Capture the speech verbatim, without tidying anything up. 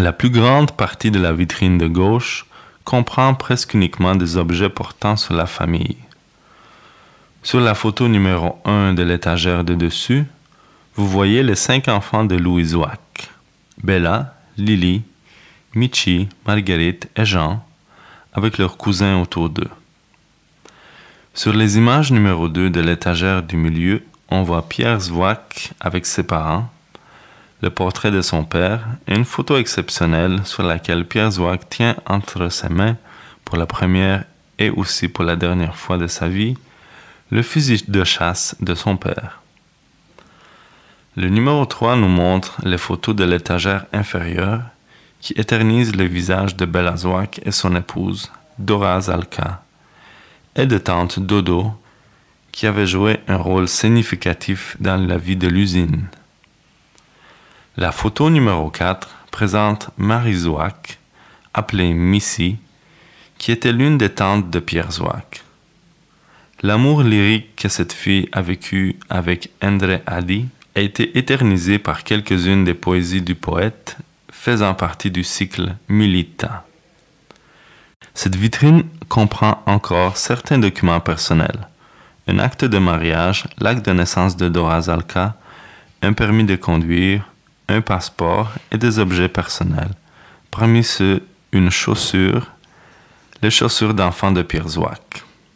La plus grande partie de la vitrine de gauche comprend presque uniquement des objets portant sur la famille. Sur la photo numéro un de l'étagère de dessus, vous voyez les cinq enfants de Louis Zouak: Bella, Lily, Michi, Marguerite et Jean, avec leurs cousins autour d'eux. Sur les images numéro deux de l'étagère du milieu, on voit Pierre Zouak avec ses parents, le portrait de son père et une photo exceptionnelle sur laquelle Pierre Zouak tient entre ses mains, pour la première et aussi pour la dernière fois de sa vie, le fusil de chasse de son père. Le numéro trois nous montre les photos de l'étagère inférieure qui éternisent le visage de Bella Zouak et son épouse, Dora Zalka, et de tante Dodo, qui avait joué un rôle significatif dans la vie de l'usine. La photo numéro quatre présente Marie Zouak, appelée Missy, qui était l'une des tantes de Pierre Zouak. L'amour lyrique que cette fille a vécu avec Endre Ali a été éternisé par quelques-unes des poésies du poète, faisant partie du cycle Milita. Cette vitrine comprend encore certains documents personnels: un acte de mariage, l'acte de naissance de Dora Zalka, un permis de conduire, un passeport et des objets personnels. Parmi ceux, une chaussure, les chaussures d'enfant de Pierre Zouak.